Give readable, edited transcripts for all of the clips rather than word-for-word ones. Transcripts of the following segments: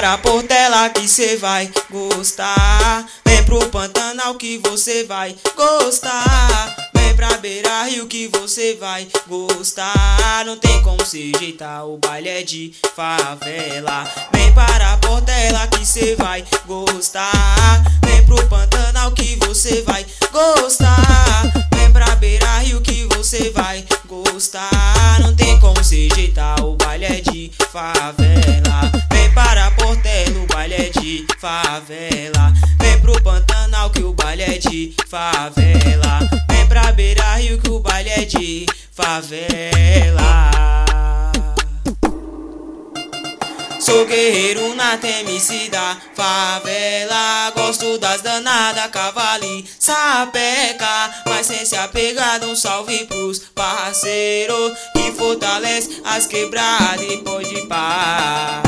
para Portela que cê vai gostar. Vem pro Pantanal que você vai gostar. Vem pra Beira Rio que você vai gostar. Não tem como se jeitar, o baile é de favela. Vem para Portela que cê vai gostar. Vem pro Pantanal que você vai gostar. Vem pra Beira Rio que você vai gostar. Não tem como se jeitar, o baile é de favela. Vem para Portela, o baile é de favela. Vem pro Pantanal que o baile é de favela. Vem pra Beira Rio que o baile é de favela. Sou guerreiro na temice da favela. Gosto das danadas, cavalo, sapeca. Mas sem se apegar, um salve pros parceiros que fortalece as quebradas e pode pá.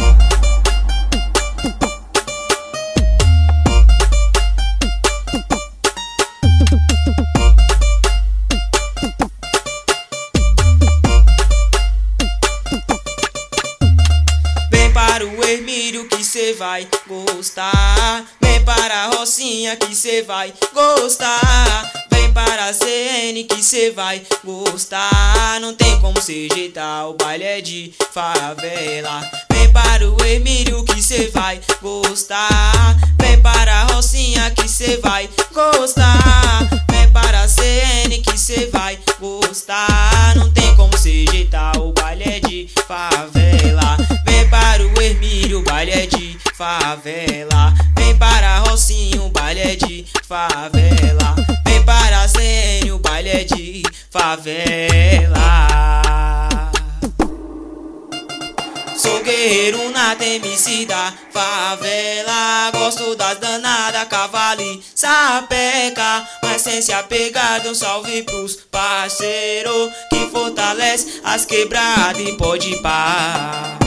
Para o Hermílio que cê vai gostar. Vem para a Rocinha que cê vai gostar. Vem para a CN que cê vai gostar. Não tem como se jeitar, o baile é de favela. Vem para o Hermílio que cê vai gostar. Vem para a Rocinha que cê vai gostar. Vem para a CN que cê vai gostar. Não tem como se jeitar, o baile é de favela. Vem para o Hermílio, o baile é de favela. Vem para a Rocinha, o baile é de favela. Vem para a CN, o baile é de favela. Sou guerreiro na temice da favela. Gosto das danadas, cavalo, sapeca. Mas sem se apegar, um salve pros parceiros que fortalece as quebradas e pode pá.